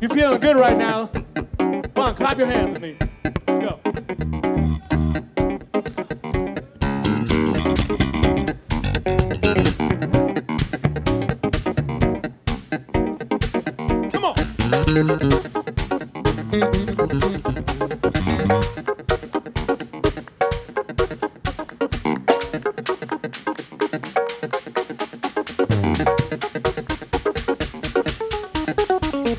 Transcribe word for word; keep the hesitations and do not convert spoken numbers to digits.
You're feeling good right now. Come on, clap your hands with me. Go. Come on.